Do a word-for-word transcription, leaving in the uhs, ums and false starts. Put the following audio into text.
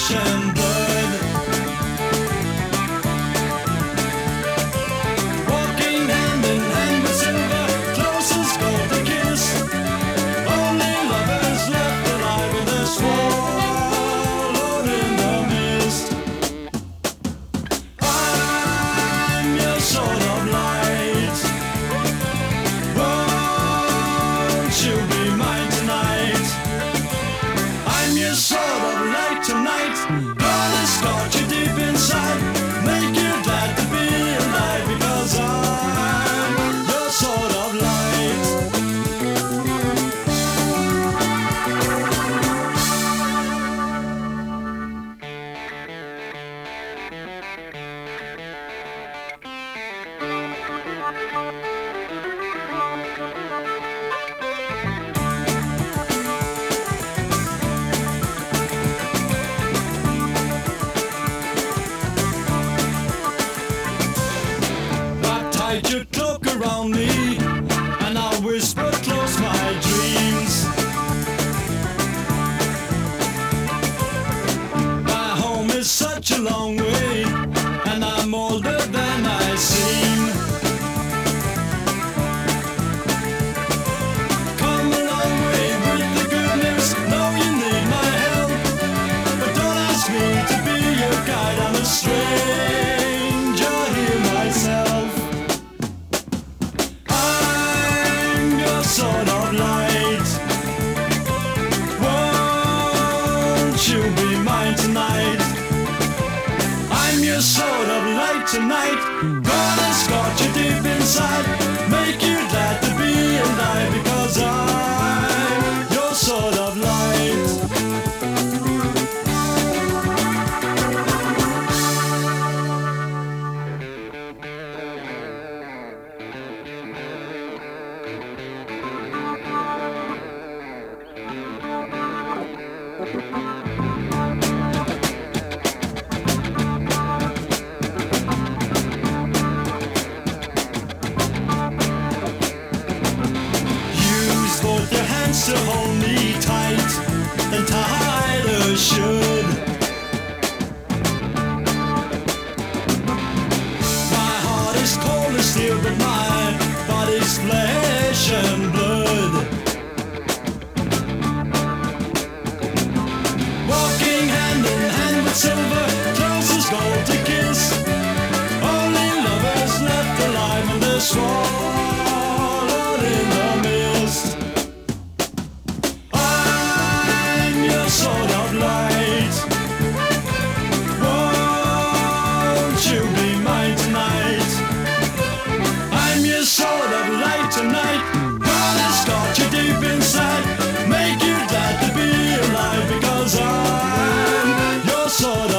flesh and blood. Walking hand in hand with silver, close as gold to kiss. Only lovers left alive in the swallowed in the mist. I'm your sort of light. Won't you be mine tonight? I'm your sort of light tonight. Gonna scorch you deep inside, make you glad to be alive, because I'm your sort of light. Tied your cloak around me, and I whisper close my dreams. My home is such a long way, and I'm older than I seem. Come a long way with the good news, know you need my help, but don't ask me to be your guide. I'm a stranger here myself. Sort of light. Won't you be mine tonight? I'm your sort of light tonight. Gonna scorch you deep inside, make you glad to be alive, because I'm your sort of light. Use both your hands to hold me tight, and tighter should. My heart is cold as steel, but my body's flesh and blood. Walking hand in hand with silver, close as gold to kiss. Only lovers left alive in the swallowed in the mist. I'm your sort of light. Won't you be mine tonight? I'm your sort of light tonight. Gonna scorch you deep inside, make you glad to be alive, because I'm your sort of